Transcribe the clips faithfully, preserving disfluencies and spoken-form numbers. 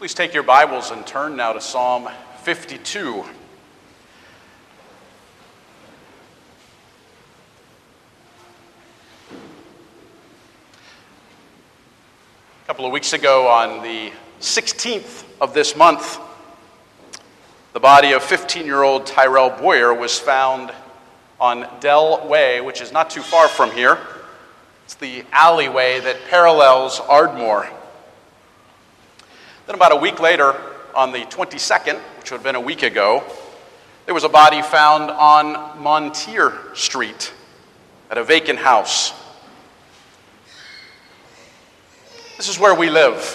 Please take your Bibles and turn now to Psalm fifty-two. A couple of weeks ago, on the sixteenth of this month, the body of fifteen-year-old Tyrell Boyer was found on Dell Way, which is not too far from here. It's the alleyway that parallels Ardmore. Then about a week later, on the twenty-second, which would have been a week ago, there was a body found on Montier Street at a vacant house. This is where we live.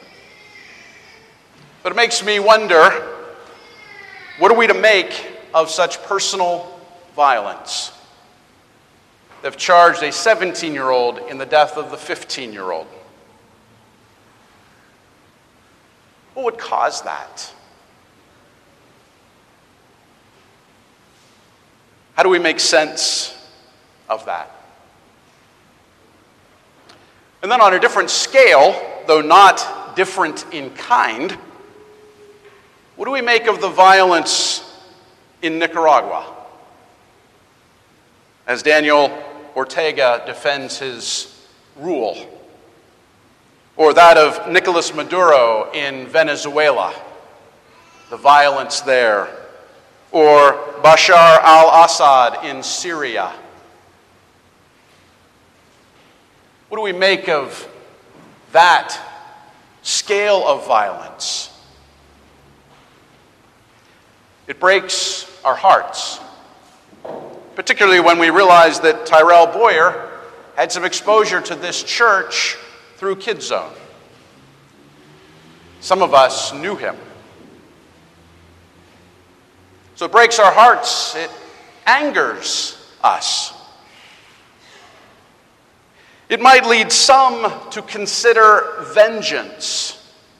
But it makes me wonder, what are we to make of such personal violence? They've charged a seventeen-year-old in the death of the fifteen-year-old. What would cause that? How do we make sense of that? And then on a different scale, though not different in kind, what do we make of the violence in Nicaragua? As Daniel Ortega defends his rule, or that of Nicolas Maduro in Venezuela, the violence there, or Bashar al-Assad in Syria. What do we make of that scale of violence? It breaks our hearts, particularly when we realize that Tyrell Boyer had some exposure to this church through Kids Zone. Some of us knew him. So it breaks our hearts. It angers us. It might lead some to consider vengeance.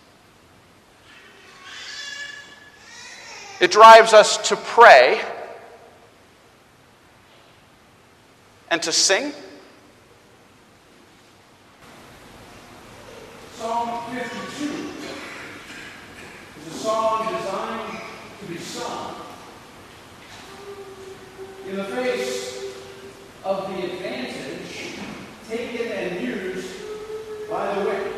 It drives us to pray and to sing. Psalm fifty-two is a song designed to be sung in the face of the advantage taken and used by the wicked.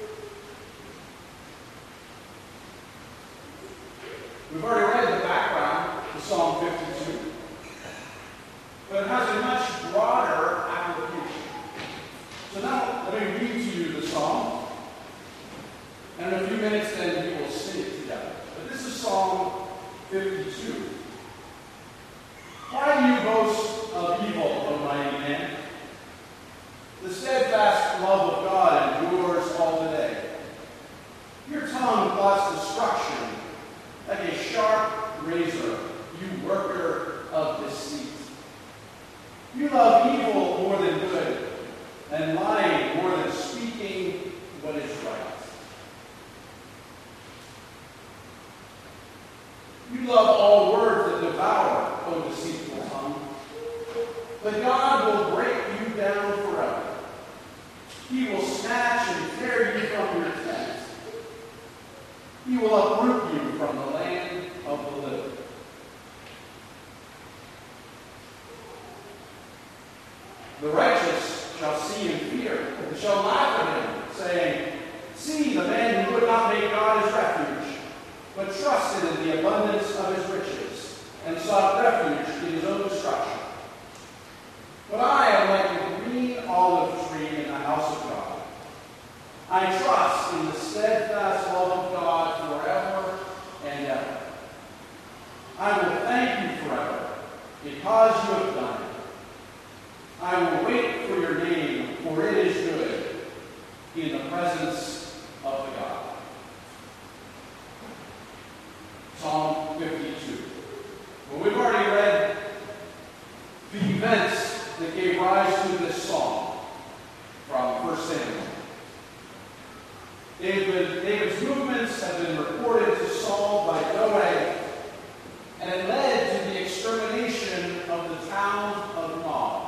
We've already read the background to Psalm fifty-two, but it has a much broader application. So now let me read to you the psalm. And in a few minutes, then, we will sing it together. But this is Psalm fifty-two. Why do you boast of evil, O mighty man? The steadfast love of God endures all the day. Your tongue plots destruction like a sharp razor, you worker of deceit. You love evil more than good, and lying more than speaking what is right. You love all words that devour, O deceitful tongue. But God will break you down forever. He will snatch and tear you from your tent. He will uproot you from the land of the living. The righteous shall see and fear, and shall laugh at him, saying, see, the man who would not make God his refuge, but trusted in the abundance of his riches, and sought refuge in his own destruction. But I am like a green olive tree in the house of God. I trust in the steadfast love of God forever and ever. I will thank you forever, because you have done it. I will wait for your name, for it is good, in the presence of the God. Psalm fifty-two. Well, we've already read the events that gave rise to this psalm from First Samuel. David, David's movements have been reported to Saul by Doeg, and it led to the extermination of the town of Nob.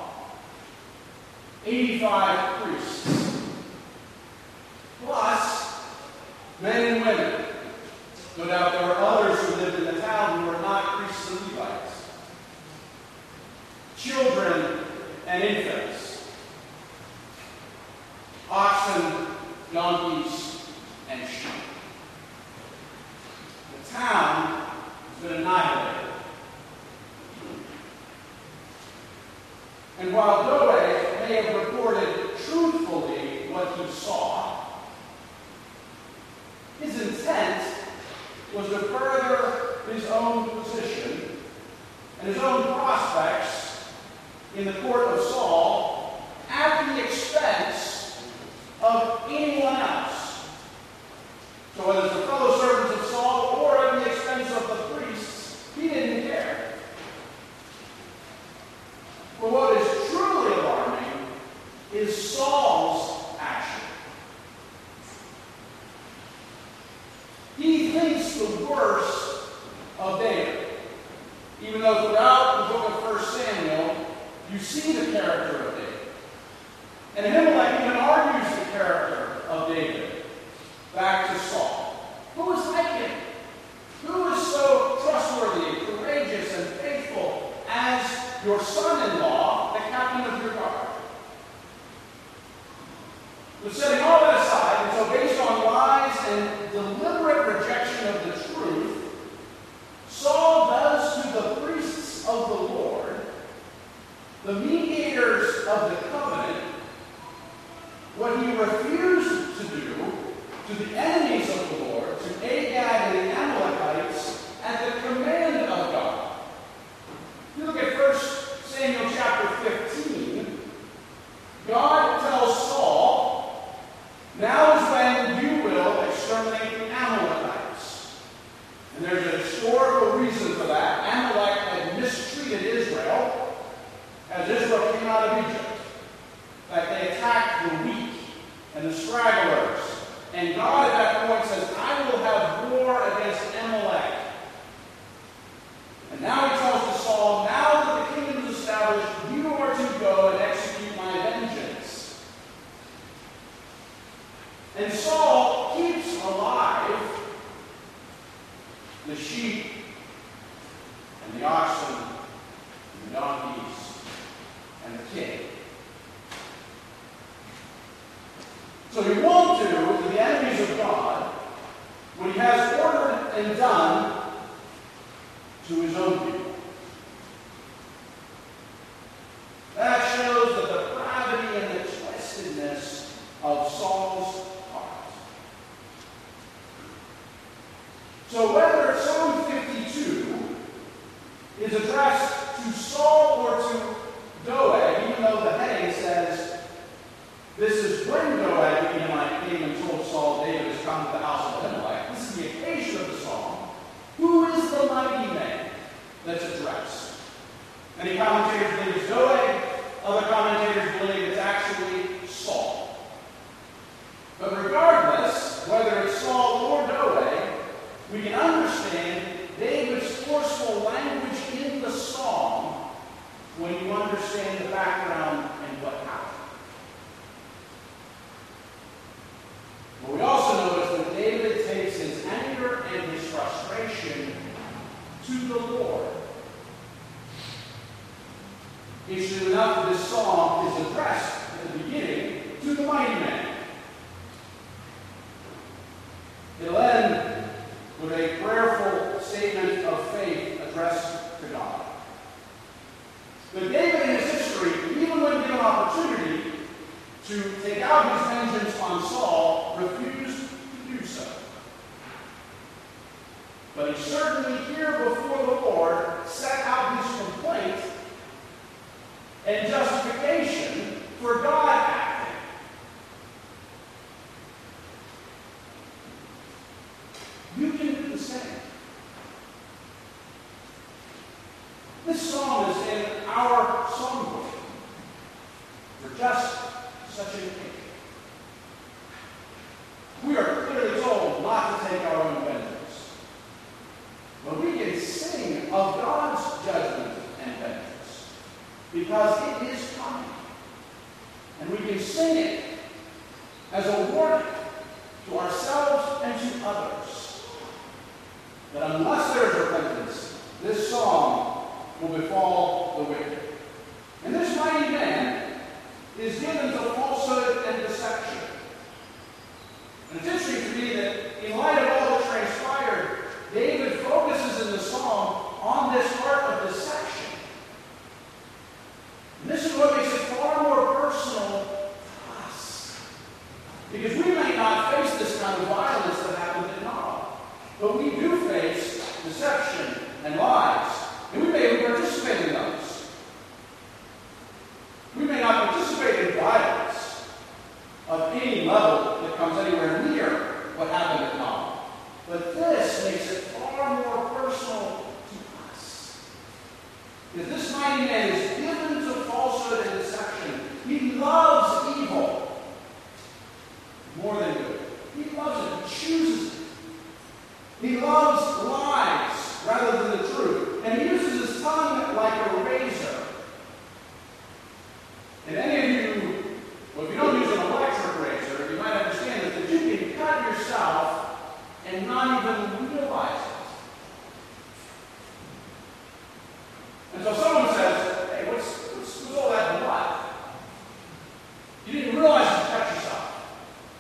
eighty-five priests, plus men and women No doubt there were others who lived in the town who were not priests and Levites. Children and infants, oxen, donkeys, and sheep. The town has been annihilated. And while Doeg may have reported truthfully what he saw, his intent was to further his own position and his own prospects in the court of Saul at the expense of anyone else. So whether it's the fellow servants of Saul or at the expense of the priests, he didn't care. But what is truly alarming is Saul's action. He thinks the worst of David, even though throughout the book of First Samuel, you see the character of David. And Ahimelech even argues the character of David back to Saul. Who is like him? Who is so trustworthy, courageous, and faithful as your son-in-law, the captain of your guard? So setting all that aside, and so based on lies and deliberate rejection of the truth, Saul does to the priests of the Lord, the mediators of the covenant, what he refused to do to the enemies of the Lord, to Agag and the Amalekites, at the command of God. If you look at First Samuel chapter fifteen, God tells Saul, now is when you will exterminate the Amalekites. And there's a historical reason for that. Amalek had mistreated Israel as Israel came out of Egypt. That they attacked the weak and the stragglers. And God at that point says, I will have war against Amalek. And now he tells to Saul, now that the kingdom is established, you are to go and execute my vengeance. And Saul keeps alive the sheep and the oxen and the donkeys and the king. So he won't do to the enemies of God what he has ordered and done to his own people. That shows the depravity and the twistedness of Saul's heart. So whether Psalm fifty-two is addressed to Saul or to Doeg, even though the heading says, this is when Doeg the Edomite came and told Saul, David has come to the house of Ahimelech. This is the occasion of the song. Who is the mighty man that's addressed? Many commentators believe it's Doeg. Other commentators believe it's actually Saul. But regardless, whether it's Saul or Doeg, we can understand David's forceful language in the song when you understand the background and what happened. But we also notice that David takes his anger and his frustration to the Lord. Interesting enough, this song is addressed at the beginning to the mighty man. It'll end with a prayerful statement of faith addressed to God. But David in his history, even when given opportunity to take out his vengeance on Saul, refused to do so. But he certainly here before the Lord set out his complaint and justification for God acting. You can do the same. This psalm is in our songbook for just such an occasion. We are clearly told not to take our own vengeance. But we can sing of God's judgment and vengeance because it is coming. And we can sing it as a warning to ourselves and to others. that unless there is repentance, this song will befall the wicked. And this mighty man is given to falsehood and deception. And it's interesting to me that in light of all that transpired, David focuses in the psalm on this art of deception. And this is what makes it far more personal to us. Because we may not face this kind of violence that happened in Noah, but we do face deception and lies, and we may even participate in those. We may not participate in violence of any level that comes anywhere near what happened at Noah, but this makes it far more personal to us. Because this mighty man is given to falsehood and deception. He loves evil more than good. He loves it. He chooses it. He loves lies rather than the truth. And he uses his tongue like a razor. And any of you, well, if you don't use an electric razor, you might understand that, that you can cut yourself and not even realize it. And so someone says, hey, what's, what's, what's all that blood? You didn't realize you cut yourself.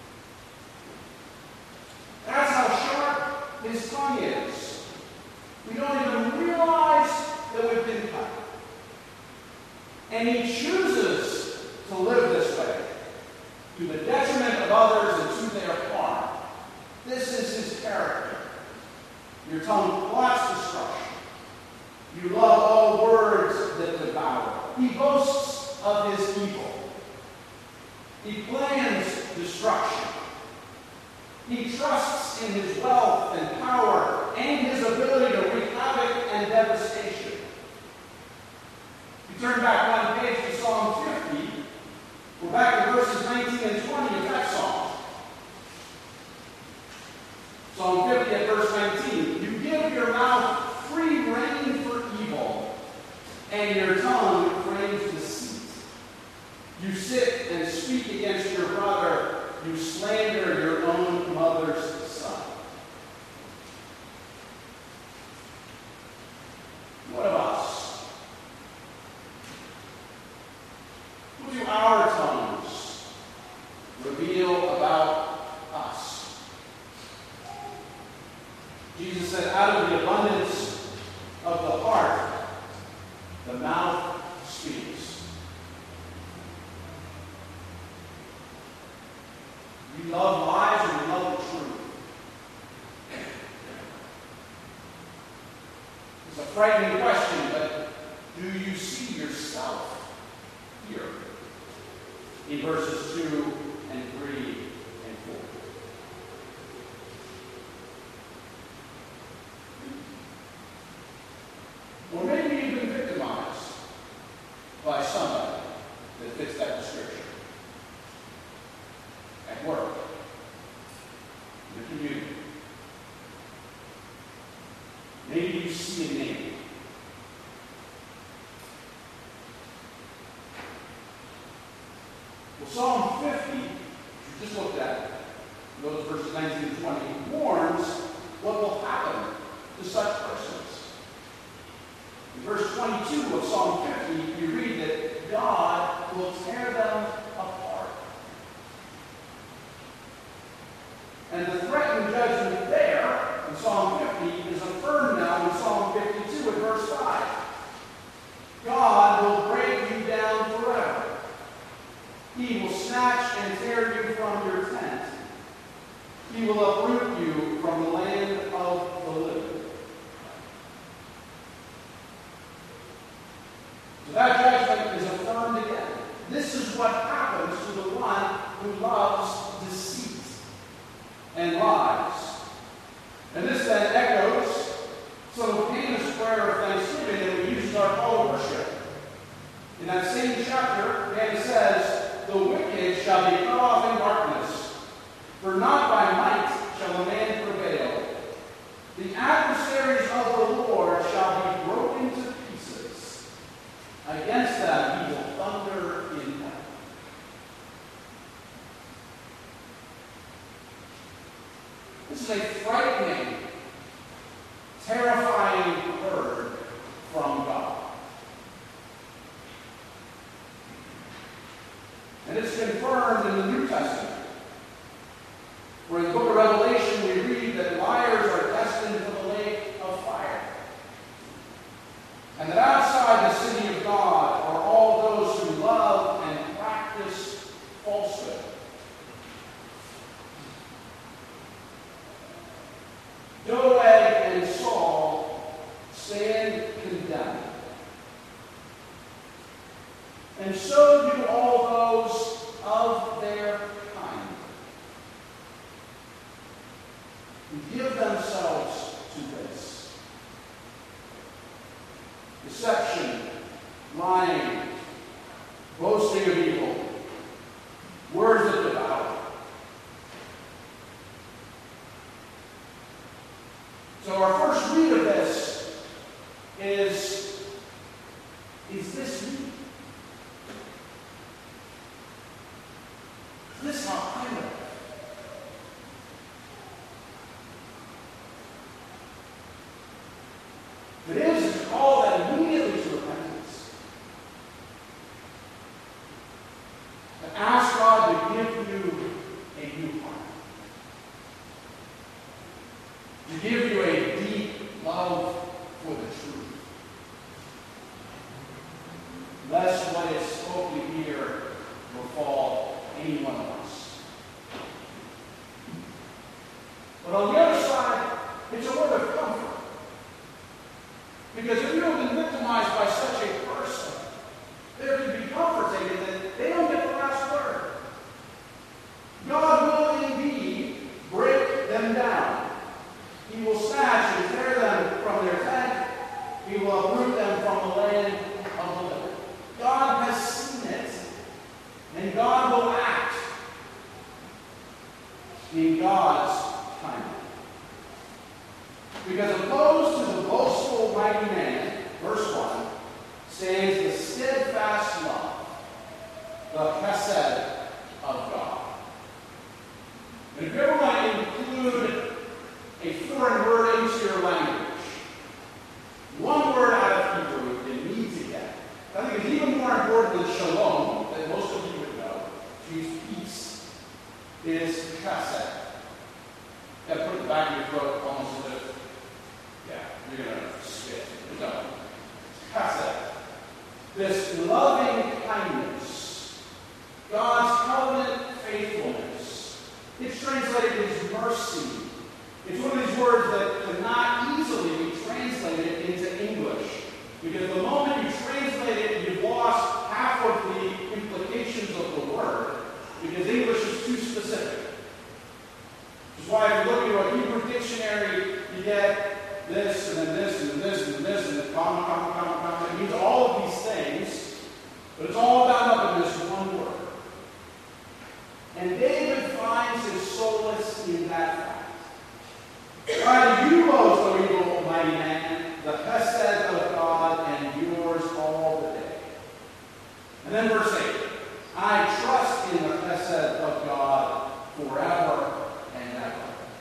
That's how sharp his tongue is. We don't even realize that we've been cut. And he chooses to live this way, to the detriment of others and to their harm. This is his character. Your tongue plots destruction. You love all words that devour. He boasts of his evil. He plans destruction. He trusts in his wealth and power and his ability to wreak havoc and devastation. You turn back one page to Psalm fifty. We're back to verses nineteen and twenty of that psalm. Psalm fifty at verse nineteen. You give your mouth free rein for evil, and your tongue frames deceit. You sit and speak against your brother. You slander your own mother's son. What of us? What do our tongues reveal about us? Jesus said, out of the abundance of the heart, the mouth speaks. You love lies or you love the truth? It's a frightening question, but do you see yourself here in verses two and three and four? Or maybe you've been victimized by somebody that fits that description. At work, in the community. Maybe you see a name. Well, Psalm fifty, which we just looked at, those verses nineteen and twenty, warns what will happen to such persons. In verse twenty-two of Psalm fifty, you read that God will tear them apart. And the threatened judgment there in Psalm fifty is affirmed now in Psalm fifty-two at verse five. God will break you down forever. He will snatch and tear you from your tent. He will uproot you from the land of the living. So that judgment is affirmed again. This is what happens to the one who loves deceit and lies. And this then echoes some famous prayer of thanksgiving that we use as our call to worship. In that same chapter, Dan says, the wicked shall be cut off in darkness, for not by might shall a man prevail. The adversaries of the Lord shall be broken to pieces. Against them he will thunder in heaven. This is a frightening terrifying word from God. And it's confirmed in the New Testament, where in the book of Revelation we read that liars are destined for the lake of fire. And that outside the city of God are all those who love and practice falsehood. Doeg and Saul stand condemned. And so do all those of their kind, who give themselves to this. Deception, lying, boasting of evil, words that devour. So our first read of this is, is this me? Is this how I live? If it is, it's call that immediately to repentance. To ask God to give you a new heart. To give you a deep love for the truth. Lest what is spoken here befall any one of us. But on the other side, it's a word of comfort. Because if you have been victimized by such a person, there can be comfort taken that they don't get the last word. God will indeed break them down. He will snatch and tear them from their tent. He will uproot them from the land of the living. God has seen it, and God will act in God's timing. Because opposed to the boastful mighty man, verse one, stands the steadfast love, the chesed of God. And if you ever want to include a foreign word into your language, one word out of Hebrew you need to get, I think it's even more important than shalom, that most of you would know, to use peace, is chesed. You got to put it back in your throat almost as if, yeah, you're going to spit. No. Chesed. This loving kindness, God's covenant faithfulness. It's translated as mercy. It's one of these words that cannot easily be translated into English. Because the moment you translate it, you've lost half of the implications of the word. Because English is too specific. Which is why if you look into a Hebrew dictionary, you get this, and then this, and then this, and then this, and then comma, comma, comma, comma. It means all of these things, but it's all bound up in this one word. And David finds his solace in that fact. Why do you boast, O evil mighty man, the chesed of God, and yours all the day? And then verse eight, I trust in the chesed of God forever and ever.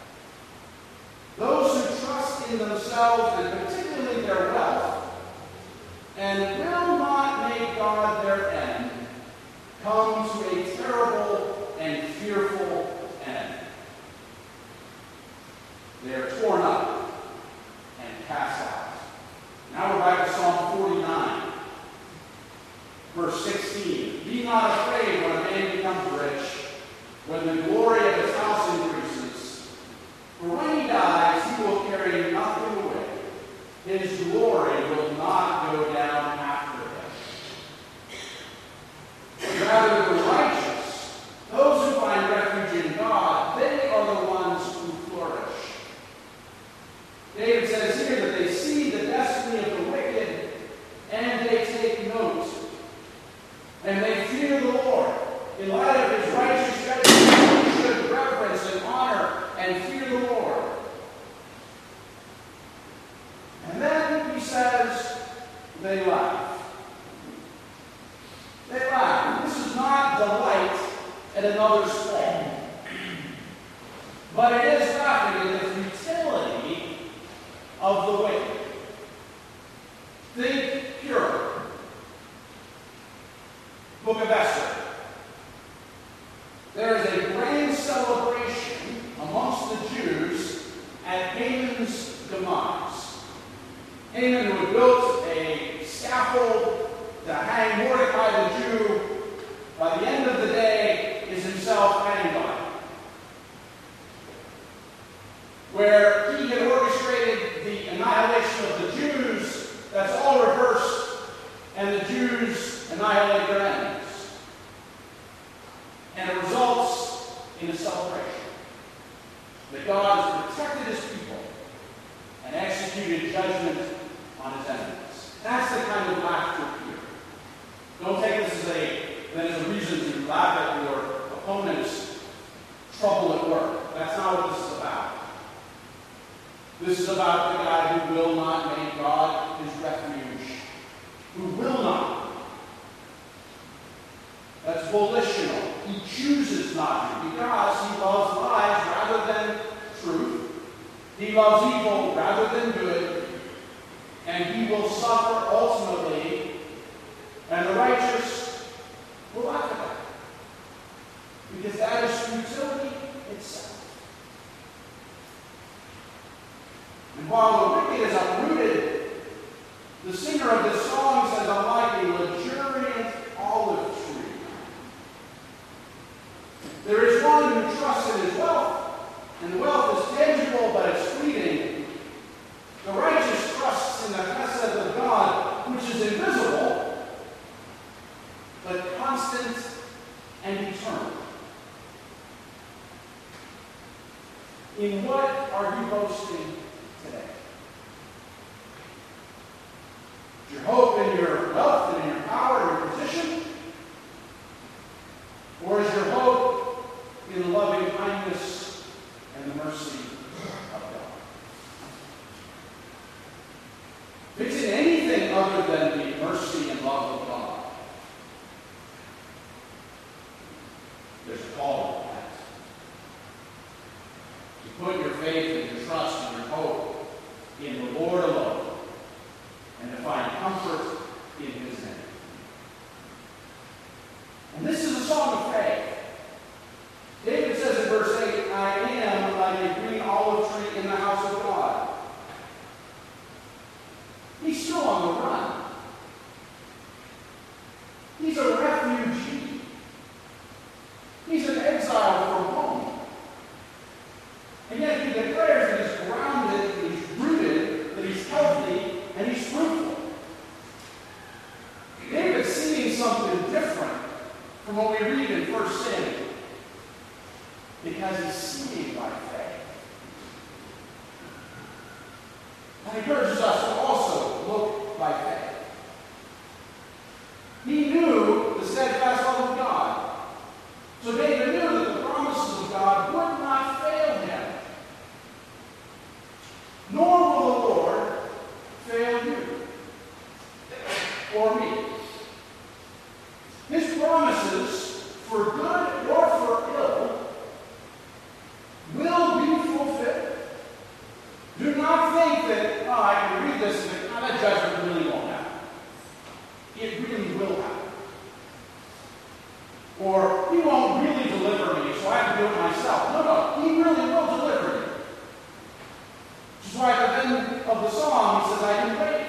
Those who trust in themselves, and particularly their wealth, and will not make God their end, come to a terrible and fearful end. They are torn up and cast out. Now we're back to Psalm forty-nine, verse sixteen. Be not afraid when a man becomes rich, when the glory of his house increases. For when he dies, he will carry nothing away. His glory will not go down after him. Rather, the righteous, those who find refuge in God, they are the ones who flourish. David says here that they see the destiny of the wicked and they take note. And they fear the Lord. In light of his righteous judgment, we should reverence and honor and fear the Lord. And then he says, at Haman's demise. Haman, who had built a scaffold to hang Mordecai the Jew, by the end of the day is himself hanged on it. Where he had orchestrated the annihilation of the Jews, that's all reversed, and the Jews annihilate their enemies. And it results in a celebration that God has protected his people and executed judgment on his enemies. That's the kind of laughter here. Don't take this as a, that as a reason to laugh at your opponent's trouble at work. That's not what this is about. This is about the guy who will not make God his refuge. Who will not. That's volitional. He chooses not to because he loves lies rather than truth. He loves evil rather than good. And he will suffer ultimately. And the righteous will laugh at that. Because that is futility itself. And while the wicked is uprooted, the singer of this song says, I'm like a luxuriant olive tree. There is one who trusts in his wealth, and the wealth is tangible, but it's fleeting. The righteous trusts in the chesed of God, which is invisible, but constant and eternal. In what are you boasting today? Is your hope in your wealth and in your power and your position? Or is your hope in the loving kindness and the mercy of God? If it's in anything other than the mercy and love of God, there's a call to that. To put your faith and your trust and your hope in the Lord alone, and to find comfort in his name. And this is a song of faith. David says in verse eight, I am like a green olive tree in the house of God. He's still on the run. He's a refugee. He's an exile from home. And yet he declares that he's grounded, that he's rooted, that he's healthy, and he's fruitful. David's seeing something different from what we read in First Samuel. Because he's seeing by faith. That encourages us to also look by faith. He knew the steadfast love of God. So David knew that the promises of God would not fail him. Nor will the Lord fail you or me. His promises, for good or for ill, will be fulfilled. Do not think that, oh, I can read this and oh, that judgment really won't happen. It really will happen. Or, he won't really deliver me, so I have to do it myself. No, no, he really will deliver you. Which is why at the end of the song, he says, I can wait.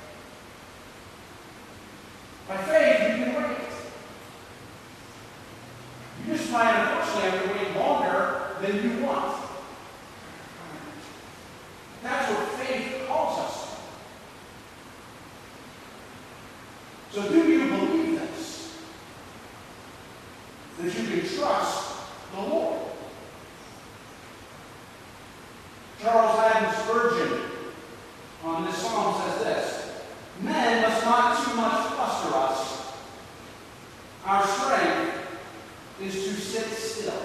By faith, you can wait. You just might, unfortunately, have to wait longer than you want. That's what faith calls us to. So do you believe this? That you can trust the Lord? Charles Haddon Spurgeon on this psalm says this, men must not too much fluster us. Our strength is to sit still.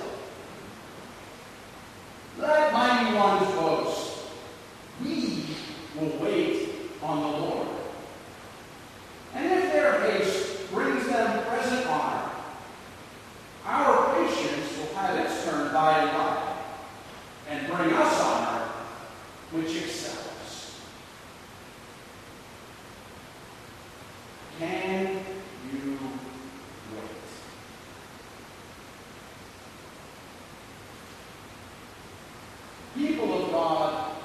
Let mighty ones boast. We will wait on the Lord. And if their haste brings them present honor, our patience will have its turn by and by, and bring us honor which excels. Can you wait? People of God,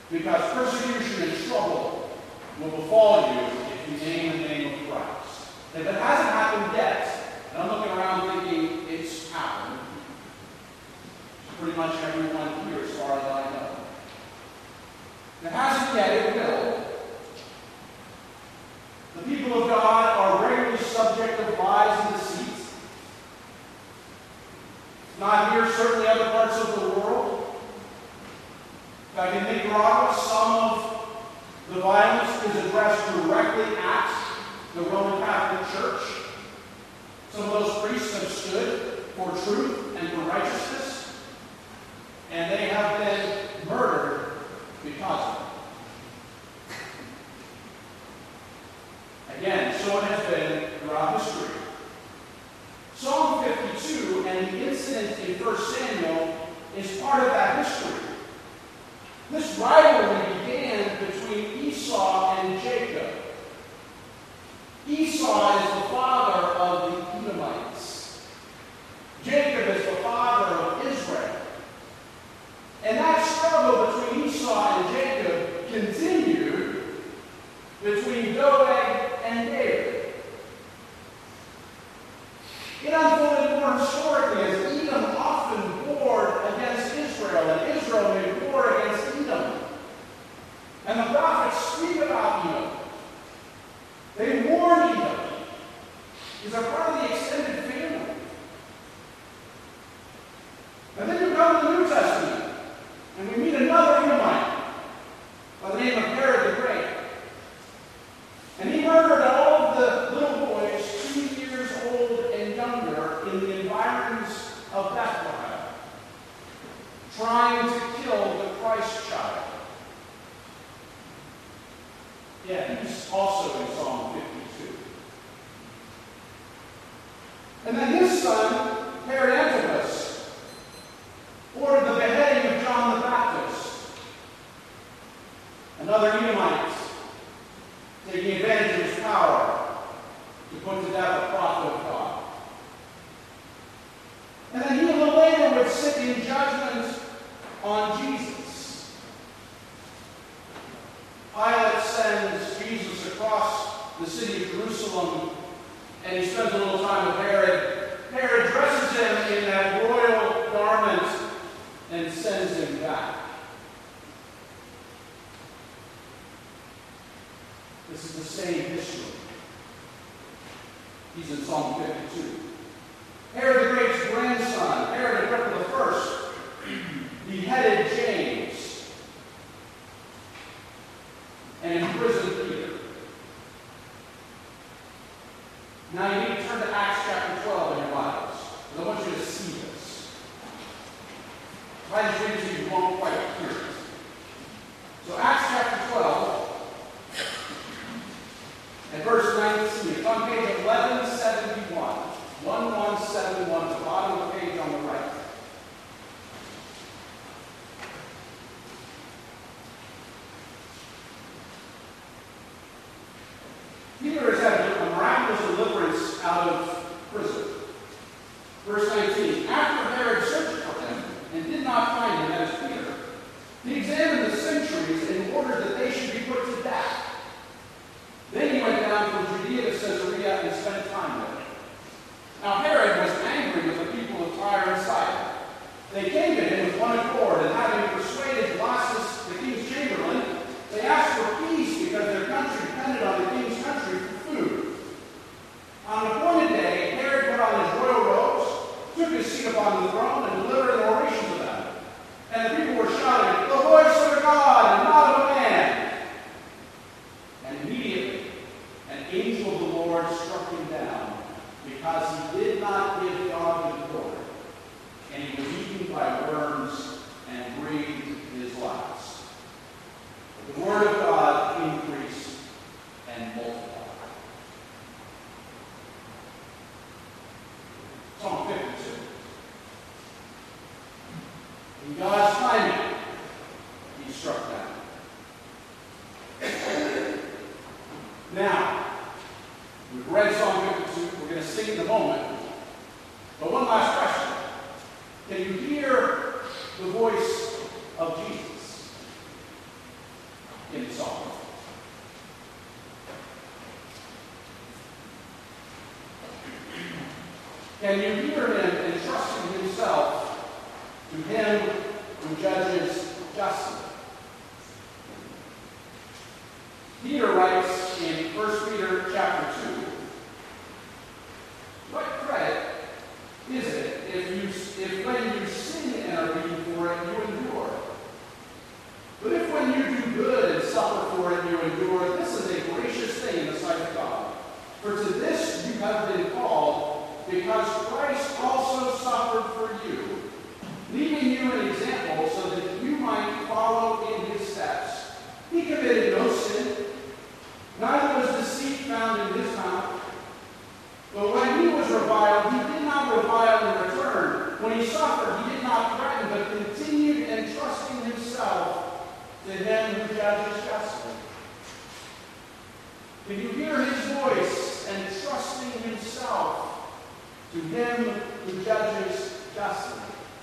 because persecution and trouble will befall you if you name the name of Christ. If it hasn't happened yet, and I'm looking around thinking it's happened, pretty much everyone here as far as I know. If it hasn't yet, it will. The people of God are regularly subject of lies and deceit. Not here, certainly other parts of the world. In fact, in Nicaragua, some of the violence is addressed directly at the Roman Catholic Church. Some of those priests have stood for truth and for righteousness, and they have been murdered because of it. Again, so it has been throughout history. Psalm fifty-two and the incident in First Samuel is part of that history. This rivalry began between Esau and Jacob. Esau is the father of the Edomites. Jacob is the father of Israel. And that struggle between Esau and Jacob continued between Doeg and David. It unfolded more historically as Edom often warred against Israel, and Israel made war against Edom. And the prophets speak about Edom. They warn Edom. He's a part of the extended family. And then you come to the New Testament, and we meet another Edomite by the name of Herod the Great. And he murdered all of the little boys two years old and younger in the environs of Bethlehem, trying to kill the Christ child. Yeah, he's also in Psalm fifty-two. And then his son, Herod Antipas, ordered the beheading of John the Baptist, another Edomite, taking advantage of his power to put to death a prophet of God. And then he a little later would sit in judgment on Jesus. Pilate sends Jesus across the city of Jerusalem, and he spends a little time with Herod. Herod dresses him in that royal garment and sends him back. This is the same history. He's in Psalm fifty-two. Herod the Great's grandson, Herod Agrippa the First, beheaded James and imprisoned Peter. Now you need to turn to Acts chapter twelve in your Bibles, because I want you to see this. If I just read it to you, you won't quite hear it. So Acts chapter twelve, and verse nineteen, it's on page eleven seventy-one, eleven seventy-one, the bottom of the page on the right. Peter has had a miraculous deliverance out of prison. Verse nineteen, after Herod searched for him and did not find him, that is Peter, he examined the centuries and ordered that they should be put to death. Then he went down from Judea to Caesarea and spent time there. Now Herod was angry with the people of Tyre and Sidon. They came to him with one accord, and having persuaded Blastus, the king's chamberlain, they asked for peace because their country depended on the king's country for food. On an appointed day, Herod put on his royal robes, took his seat upon the throne, and delivered an oration to them. And the people were shouting, "The voice of a God and not of a man!" And immediately an angel of the Lord struck him down, because he did not give God the glory, and he was eaten by worms and breathed his last. But the word of God increased and multiplied. Psalm fifty-two. In God's timing, he struck down. Now, we've read Psalm fifty-two. We're going to sing in a moment. But one last question. Can you hear the voice of Jesus? song. Can you hear him entrusting himself to him who judges justly? Peter writes in First Peter chapter two, what credit is it if you if when you sin and are beaten for it, you endure? But if when you do good and suffer for it, you endure, this is a gracious thing in the sight of God. For to this you have been called, because Christ also suffered for you, leaving you an example so that you might follow in his steps. He committed no sin, neither was deceit found in his mouth. But when he was reviled, he did not revile in return. When he suffered, he did not threaten, but continued entrusting himself to him who judges justly. Can you hear his voice and trusting himself to him who judges justly?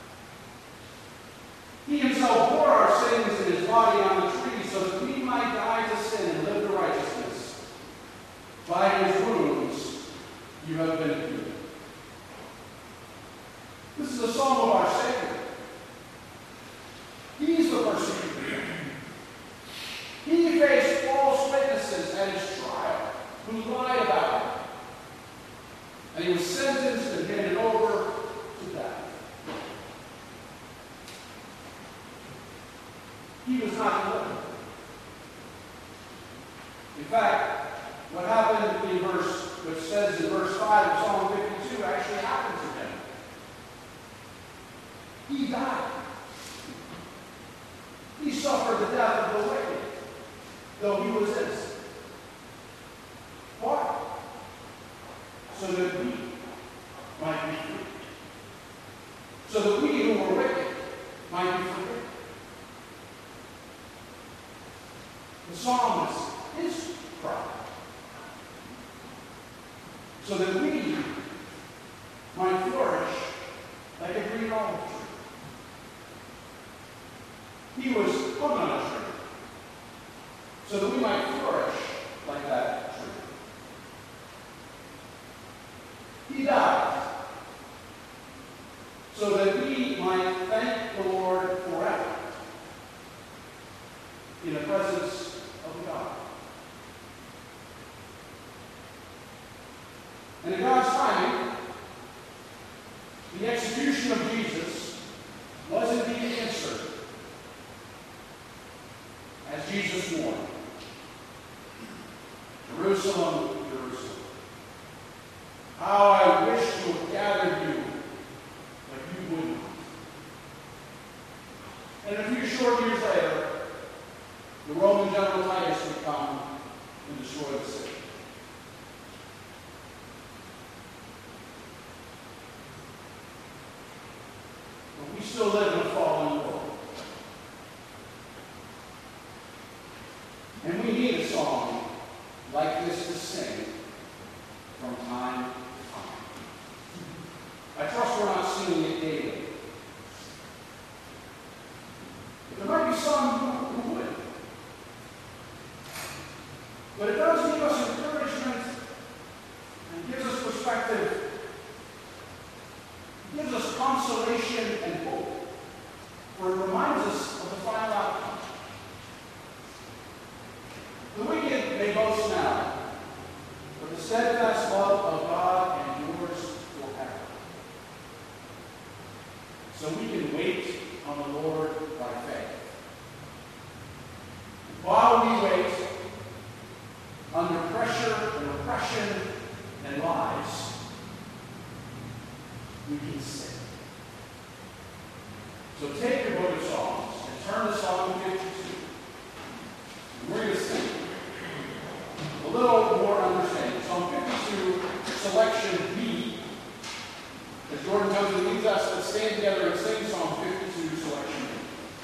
He himself bore our sins in his body on the tree so that we might die to sin and live to righteousness. By his wounds you have been healed. This is a song of our Savior. He's the persecutor. He faced false witnesses at his trial who lied about him. And he was sentenced and handed over to death. He was not delivered. In fact, what happened in verse, which says in verse five of Psalm fifty-two, actually happened to him. He died. He suffered the death of the wicked, though he was innocent. Why? So that we might be free. So that we who were wicked might be free. The psalmist is crying. So that we might flourish like a green olive tree. He was hung on a tree so that we might flourish like that tree. He died so that we might thank the Lord forever in the presence of God. And in God's timing, the execution of Jesus was indeed answered, as Jesus warned. Jerusalem, Jerusalem, how I wish to have gathered you, but you wouldn't. And a few short years later, the Roman general Titus would come and destroy the city. But we still live in a fallen world. And we need a song like this to sing from time to time. I trust we're not singing it daily. But there might be some who, who would. But it does give us encouragement and gives us perspective. It gives us consolation and hope. For it reminds us of the final outcome. The wicked may boast now, but the steadfast love of God endures forever. So we can wait on the Lord by faith. While we wait, under pressure and oppression and lies, we can sing. So take your book of Psalms and turn to Psalm fifty-two. And we're going to sing a little more understanding. Psalm fifty-two, selection B. As Jordan comes and leads us, let's stand together and sing Psalm fifty-two, selection B.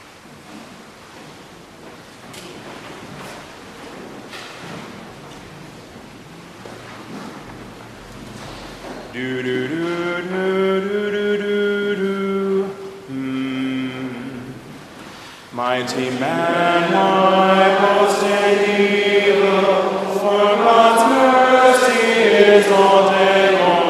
Do do do do do do do do. Hmm. Mighty man, why boast in evil? For God's mercy is all day long.